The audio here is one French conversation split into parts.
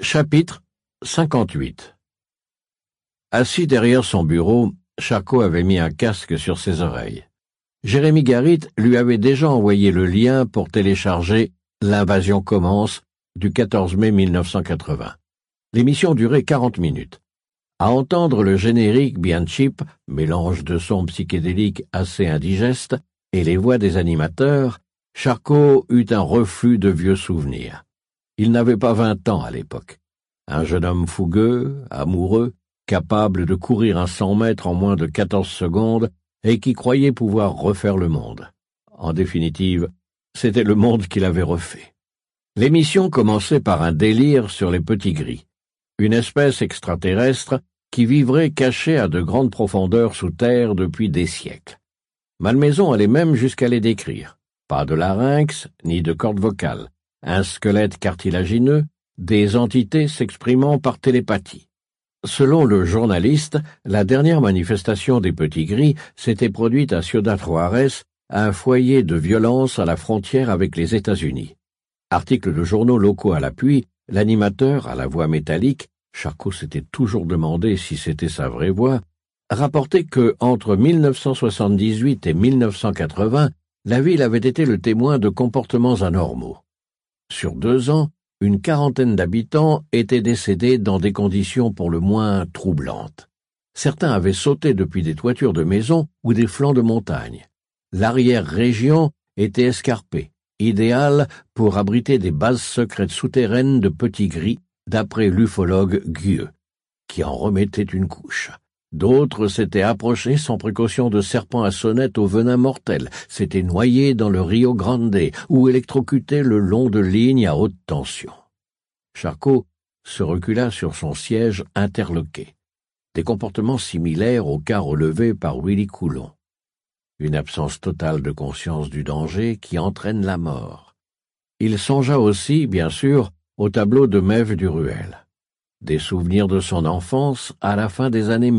Chapitre 58. Assis derrière son bureau, Charcot avait mis un casque sur ses oreilles. Jérémy Garit lui avait déjà envoyé le lien pour télécharger L'invasion commence du 14 mai 1980. L'émission durait 40 minutes. À entendre le générique bien cheap, mélange de sons psychédéliques assez indigestes, et les voix des animateurs, Charcot eut un reflux de vieux souvenirs. Il n'avait pas 20 ans à l'époque. Un jeune homme fougueux, amoureux, capable de courir un 100 mètres en moins de 14 secondes et qui croyait pouvoir refaire le monde. En définitive, c'était le monde qu'il avait refait. L'émission commençait par un délire sur les petits gris, une espèce extraterrestre qui vivrait cachée à de grandes profondeurs sous terre depuis des siècles. Malmaison allait même jusqu'à les décrire. Pas de larynx, ni de cordes vocales, un squelette cartilagineux, des entités s'exprimant par télépathie. Selon le journaliste, la dernière manifestation des petits gris s'était produite à Ciudad Juárez, un foyer de violence à la frontière avec les États-Unis. Article de journaux locaux à l'appui, l'animateur, à la voix métallique, Charcot s'était toujours demandé si c'était sa vraie voix, rapportait que, entre 1978 et 1980, la ville avait été le témoin de comportements anormaux. Sur 2 ans, une quarantaine d'habitants étaient décédés dans des conditions pour le moins troublantes. Certains avaient sauté depuis des toitures de maisons ou des flancs de montagne. L'arrière-région était escarpée, idéale pour abriter des bases secrètes souterraines de petits gris, d'après l'ufologue Gueux, qui en remettait une couche. D'autres s'étaient approchés sans précaution de serpents à sonnette au venin mortel, s'étaient noyés dans le Rio Grande ou électrocutés le long de lignes à haute tension. Charcot se recula sur son siège interloqué. Des comportements similaires aux cas relevés par Willy Coulon. Une absence totale de conscience du danger qui entraîne la mort. Il songea aussi, bien sûr, au tableau de Mève du Ruel. Des souvenirs de son enfance à la fin des années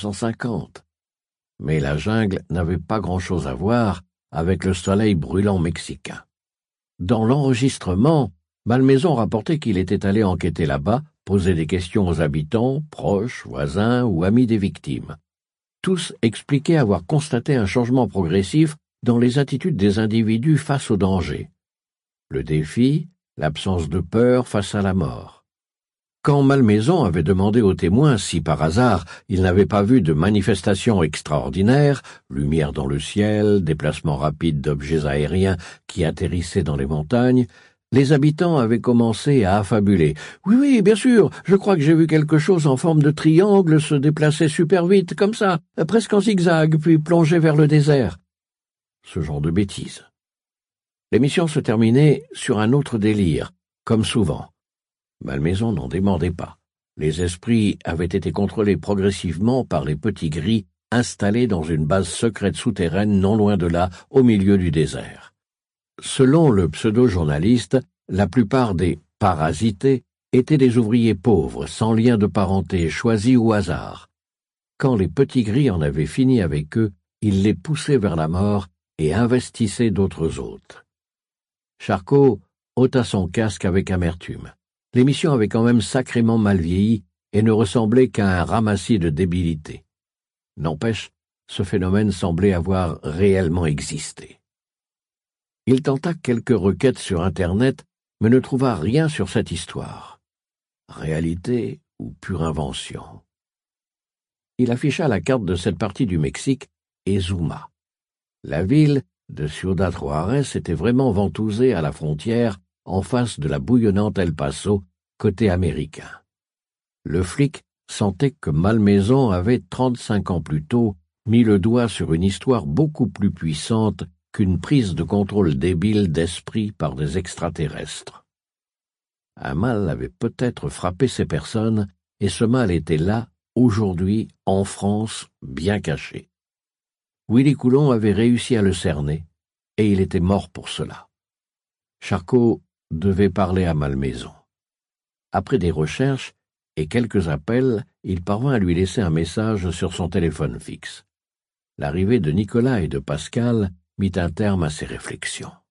1950. Mais la jungle n'avait pas grand-chose à voir avec le soleil brûlant mexicain. Dans l'enregistrement, Malmaison rapportait qu'il était allé enquêter là-bas, poser des questions aux habitants, proches, voisins ou amis des victimes. Tous expliquaient avoir constaté un changement progressif dans les attitudes des individus face au danger. Le défi, l'absence de peur face à la mort. Quand Malmaison avait demandé aux témoins si, par hasard, ils n'avaient pas vu de manifestations extraordinaires, lumière dans le ciel, déplacements rapides d'objets aériens qui atterrissaient dans les montagnes, les habitants avaient commencé à affabuler. « Oui, bien sûr, je crois que j'ai vu quelque chose en forme de triangle se déplacer super vite, comme ça, presque en zigzag, puis plonger vers le désert. » Ce genre de bêtises. L'émission se terminait sur un autre délire, comme souvent. Malmaison n'en démordait pas. Les esprits avaient été contrôlés progressivement par les petits gris installés dans une base secrète souterraine non loin de là, au milieu du désert. Selon le pseudo-journaliste, la plupart des « parasités » étaient des ouvriers pauvres, sans lien de parenté, choisis au hasard. Quand les petits gris en avaient fini avec eux, ils les poussaient vers la mort et investissaient d'autres hôtes. Charcot ôta son casque avec amertume. L'émission avait quand même sacrément mal vieilli et ne ressemblait qu'à un ramassis de débilité. N'empêche, ce phénomène semblait avoir réellement existé. Il tenta quelques requêtes sur Internet, mais ne trouva rien sur cette histoire. Réalité ou pure invention? Il afficha la carte de cette partie du Mexique et zooma. La ville de Ciudad Juárez était vraiment ventousée à la frontière, en face de la bouillonnante El Paso, côté américain. Le flic sentait que Malmaison avait, 35 ans plus tôt, mis le doigt sur une histoire beaucoup plus puissante qu'une prise de contrôle débile d'esprit par des extraterrestres. Un mal avait peut-être frappé ces personnes, et ce mal était là, aujourd'hui, en France, bien caché. Willy Coulon avait réussi à le cerner, et il était mort pour cela. Charcot devait parler à Malmaison. Après des recherches et quelques appels, il parvint à lui laisser un message sur son téléphone fixe. L'arrivée de Nicolas et de Pascal mit un terme à ses réflexions.